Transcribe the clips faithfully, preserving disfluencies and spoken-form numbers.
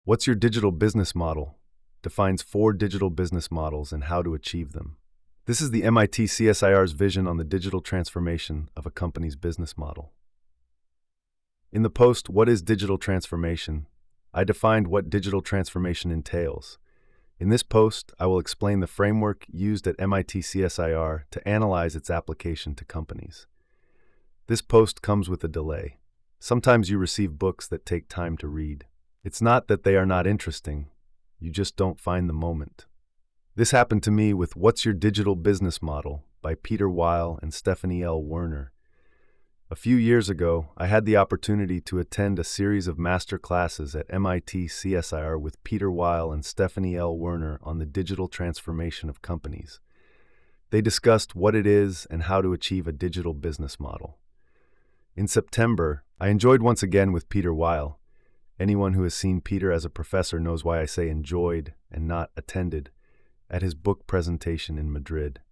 What's Your Digital Business Model? Defines four digital business models and how to achieve them. This is the M I T C S I R's vision on the digital transformation of a company's business model. In the post, What is Digital Transformation?, I defined what digital transformation entails. In this post, I will explain the framework used at M I T C S I R to analyze its application to companies. This post comes with a delay. Sometimes you receive books that take time to read. It's not that they are not interesting, you just don't find the moment. This happened to me with What's Your Digital Business Model by Peter Weil and Stephanie L. Werner. A few years ago, I had the opportunity to attend a series of master classes at M I T C S I R with Peter Weil and Stephanie L. Werner on the digital transformation of companies. They discussed what it is and how to achieve a digital business model. In September, I enjoyed once again with Peter Weil. Anyone who has seen Peter as a professor knows why I say enjoyed and not attended at his book presentation in Madrid.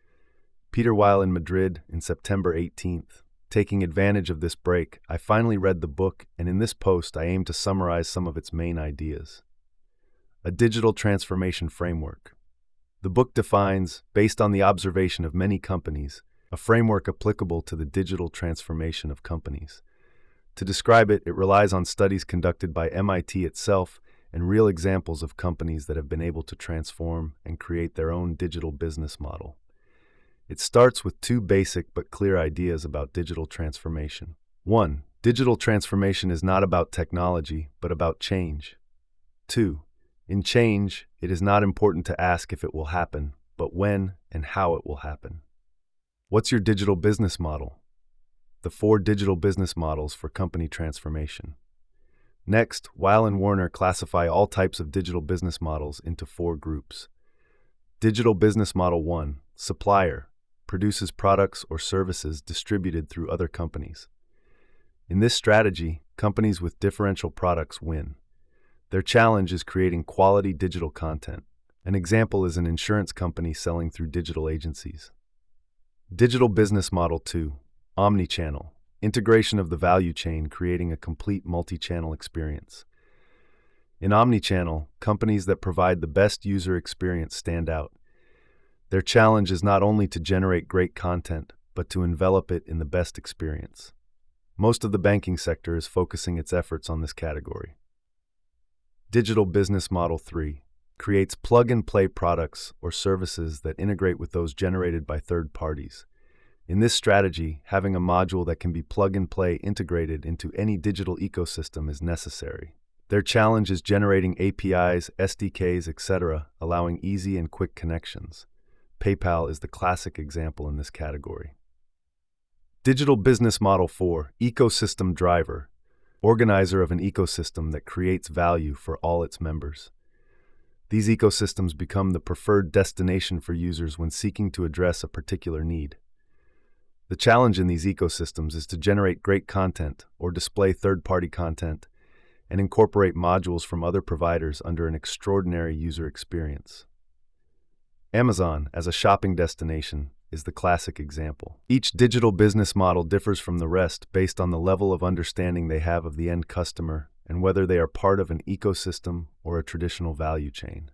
Peter Weil in Madrid in September eighteenth. Taking advantage of this break, I finally read the book, and in this post I aim to summarize some of its main ideas. A digital transformation framework. The book defines, based on the observation of many companies, a framework applicable to the digital transformation of companies. To describe it, it relies on studies conducted by M I T itself and real examples of companies that have been able to transform and create their own digital business model. It starts with two basic but clear ideas about digital transformation. One, digital transformation is not about technology, but about change. Two, in change, it is not important to ask if it will happen, but when and how it will happen. What's your digital business model? The four digital business models for company transformation. Next, Weil and Werner classify all types of digital business models into four groups. Digital business model one, supplier, produces products or services distributed through other companies. In this strategy, companies with differential products win. Their challenge is creating quality digital content. An example is an insurance company selling through digital agencies. Digital business model two, omnichannel, integration of the value chain, creating a complete multi-channel experience. In omnichannel, companies that provide the best user experience stand out. Their challenge is not only to generate great content, but to envelop it in the best experience. Most of the banking sector is focusing its efforts on this category. Digital business model three, creates plug-and-play products or services that integrate with those generated by third parties. In this strategy, having a module that can be plug-and-play integrated into any digital ecosystem is necessary. Their challenge is generating A P Is, S D Ks, et cetera, allowing easy and quick connections. PayPal is the classic example in this category. Digital business model four, ecosystem driver, organizer of an ecosystem that creates value for all its members. These ecosystems become the preferred destination for users when seeking to address a particular need. The challenge in these ecosystems is to generate great content or display third-party content and incorporate modules from other providers under an extraordinary user experience. Amazon, as a shopping destination, is the classic example. Each digital business model differs from the rest based on the level of understanding they have of the end customer and whether they are part of an ecosystem or a traditional value chain.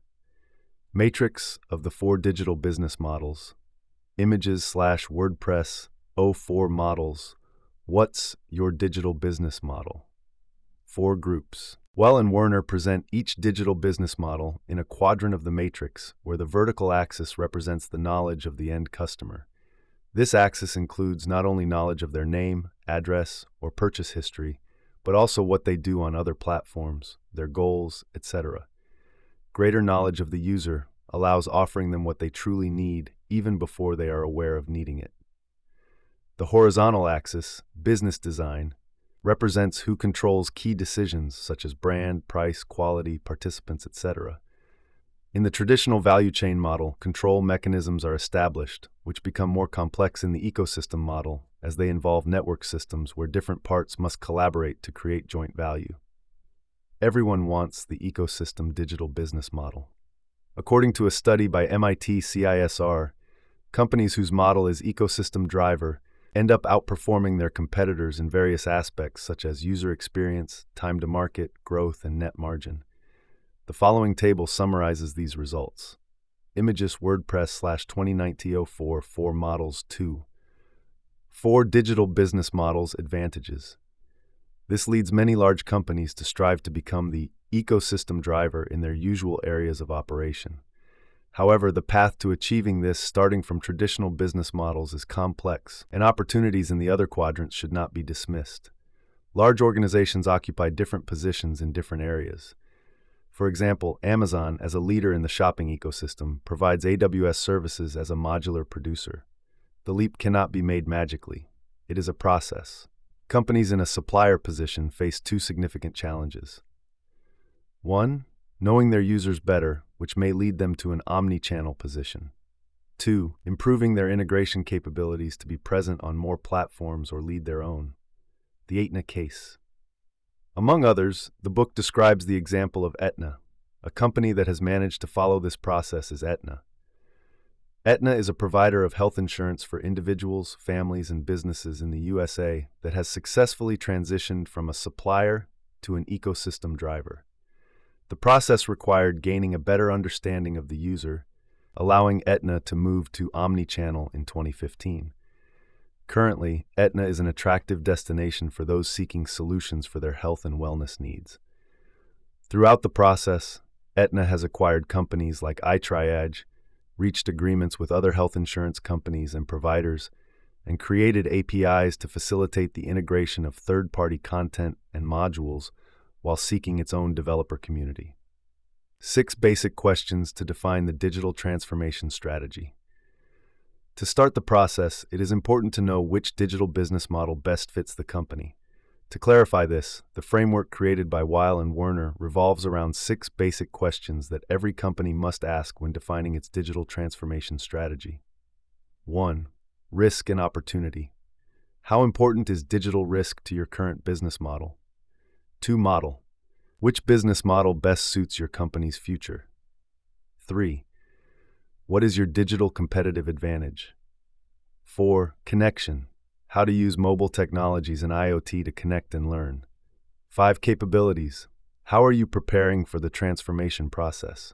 Matrix of the four digital business models. Images slash WordPress oh four models. What's your digital business model? Four groups. Weil and Werner present each digital business model in a quadrant of the matrix where the vertical axis represents the knowledge of the end customer. This axis includes not only knowledge of their name, address, or purchase history, but also what they do on other platforms, their goals, et cetera. Greater knowledge of the user allows offering them what they truly need even before they are aware of needing it. The horizontal axis, business design, represents who controls key decisions such as brand, price, quality, participants, et cetera. In the traditional value chain model, control mechanisms are established, which become more complex in the ecosystem model as they involve network systems where different parts must collaborate to create joint value. Everyone wants the ecosystem digital business model. According to a study by M I T C I S R, companies whose model is ecosystem driver end up outperforming their competitors in various aspects such as user experience, time to market, growth, and net margin. The following table summarizes these results. Imagis WordPress slash twenty nineteen oh four four models two. Four digital business models advantages. This leads many large companies to strive to become the ecosystem driver in their usual areas of operation. However, the path to achieving this starting from traditional business models is complex, and opportunities in the other quadrants should not be dismissed. Large organizations occupy different positions in different areas. For example, Amazon, as a leader in the shopping ecosystem, provides A W S services as a modular producer. The leap cannot be made magically. It is a process. Companies in a supplier position face two significant challenges. One, knowing their users better, which may lead them to an omni-channel position. Two, improving their integration capabilities to be present on more platforms or lead their own. The Aetna case. Among others, the book describes the example of Aetna. A company that has managed to follow this process is Aetna. Aetna is a provider of health insurance for individuals, families, and businesses in the U S A that has successfully transitioned from a supplier to an ecosystem driver. The process required gaining a better understanding of the user, allowing Aetna to move to omni-channel in twenty fifteen. Currently, Aetna is an attractive destination for those seeking solutions for their health and wellness needs. Throughout the process, Aetna has acquired companies like iTriage, reached agreements with other health insurance companies and providers, and created A P Is to facilitate the integration of third-party content and modules while seeking its own developer community. Six basic questions to define the digital transformation strategy. To start the process, it is important to know which digital business model best fits the company. To clarify this, the framework created by Weil and Werner revolves around six basic questions that every company must ask when defining its digital transformation strategy. One. Risk and opportunity. How important is digital risk to your current business model? Two. Model. Which business model best suits your company's future? Three. What is your digital competitive advantage? Four. Connection. How to use mobile technologies and IoT to connect and learn. Five. Capabilities. How are you preparing for the transformation process?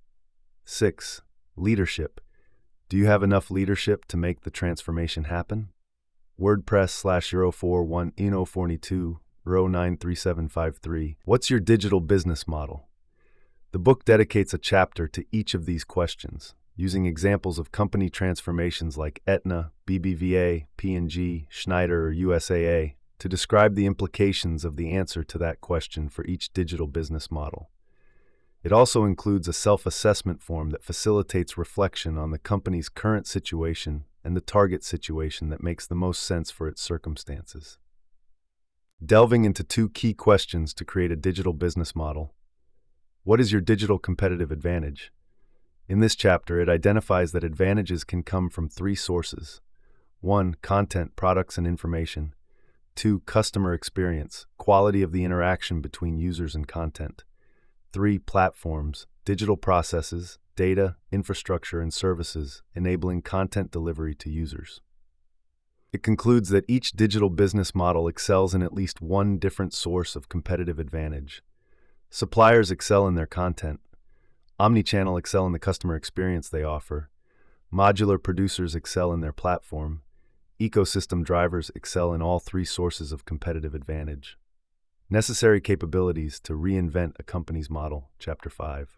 Six. Leadership. Do you have enough leadership to make the transformation happen? WordPress slash zero four one ino forty-two row nine three seven five three. What's your digital business model? The book dedicates a chapter to each of these questions, using examples of company transformations like Aetna, B B V A, P and G, Schneider, or U S A A to describe the implications of the answer to that question for each digital business model. It also includes a self-assessment form that facilitates reflection on the company's current situation and the target situation that makes the most sense for its circumstances. Delving into two key questions to create a digital business model. What is your digital competitive advantage? In this chapter, it identifies that advantages can come from three sources. One, content, products, and information. Two, customer experience, quality of the interaction between users and content. Three, platforms, digital processes, data, infrastructure, and services, enabling content delivery to users. It concludes that each digital business model excels in at least one different source of competitive advantage. Suppliers excel in their content. Omnichannel excel in the customer experience they offer. Modular producers excel in their platform. Ecosystem drivers excel in all three sources of competitive advantage. Necessary capabilities to reinvent a company's model, Chapter five.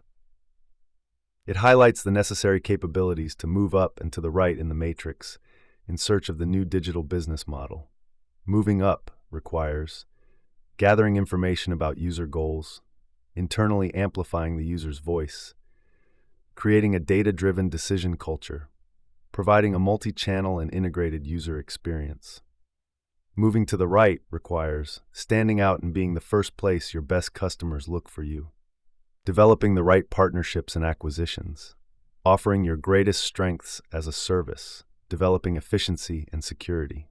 It highlights the necessary capabilities to move up and to the right in the matrix in search of the new digital business model. Moving up requires gathering information about user goals, internally amplifying the user's voice, creating a data-driven decision culture, providing a multi-channel and integrated user experience. Moving to the right requires standing out and being the first place your best customers look for you, developing the right partnerships and acquisitions, offering your greatest strengths as a service, developing efficiency and security.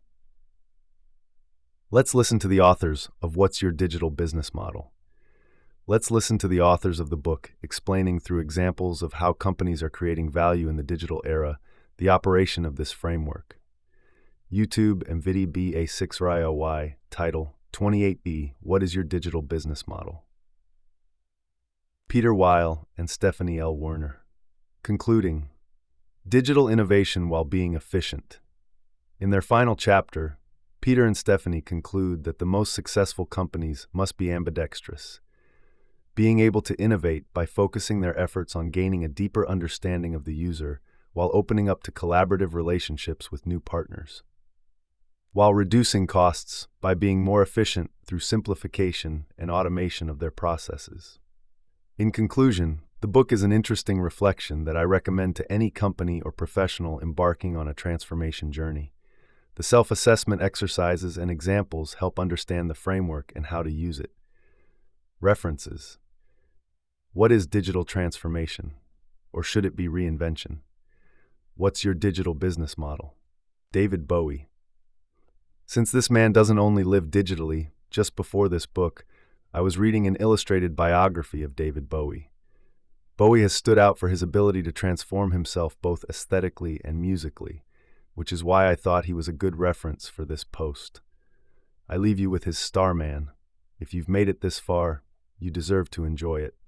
Let's listen to the authors of What's Your Digital Business Model? Let's listen to the authors of the book explaining through examples of how companies are creating value in the digital era the operation of this framework. YouTube and Vidi B A six R I O Y, title twenty-eight B, What is Your Digital Business Model? Peter Weil and Stephanie L. Werner. Concluding, digital innovation while being efficient. In their final chapter, Peter and Stephanie conclude that the most successful companies must be ambidextrous, being able to innovate by focusing their efforts on gaining a deeper understanding of the user while opening up to collaborative relationships with new partners, while reducing costs by being more efficient through simplification and automation of their processes. In conclusion, the book is an interesting reflection that I recommend to any company or professional embarking on a transformation journey. The self-assessment exercises and examples help understand the framework and how to use it. References. What is digital transformation? Or should it be reinvention? What's your digital business model? David Bowie. Since this man doesn't only live digitally, just before this book, I was reading an illustrated biography of David Bowie. Bowie has stood out for his ability to transform himself both aesthetically and musically, which is why I thought he was a good reference for this post. I leave you with his Starman. If you've made it this far, you deserve to enjoy it.